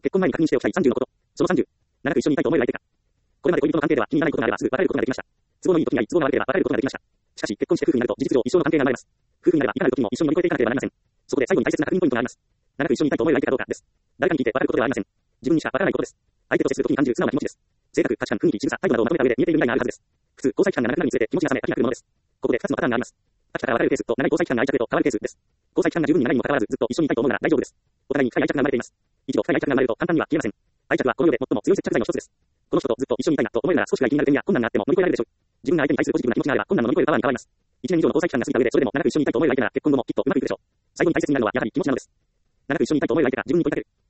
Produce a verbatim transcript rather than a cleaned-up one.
結婚前に確認しておきたいさんじゅうのこと。そのさんじゅう。長く一緒にいたいと思える相手か。これまで恋人の関係では気に入らないことがあればすぐ別れることができました。都合のいい時になり、都合が悪ければ別れることができました。しかし、結婚して夫婦になると事実上一生の関係が生まれます。夫婦になればいかなる時も一緒に乗り越えていかなければなりません。そこで最後に大切な確認ポイントがあります。長く一緒にいたいと思える相手かどうかです。誰かに聞いて別れることではありません。自分にしかわからないことです。相手と接するときに感じる素直な気持ちです。性格、価値観、雰囲気、仕草、態度などをまとめた上で見えている未来があるはずです。普通、交際期間が長くなるにつれて気持ちが冷め、飽きが来るものです。ここでふたつのパターンがあります。飽きたから別れるケースと長い交際期間が愛着へと変わるケースです。交際期間が十分に長いにもかかわらずずっと一緒にいたいと思うなら大丈夫です。お互いに深い愛着が生まれています。一度深い愛着が生まれると簡単には消えません。愛着はこの世で最も強い接着剤の一つです。この人とずっと一緒にいたいなと思えるなら少しが気になる点や困難があっても乗り越えられるでしょう。自分が相手に対するポジティブな気持ちがあれば困難の乗り越えるパワーに変わります。一年以上の交際期間が過ぎた上でそれでも長く一緒にいたいと思える相手なら結婚後もきっとうまくいくでしょう。最後に大切になるのはやはり気持ちなのです。長く一緒にいたいと思える相手が自分に問いかける。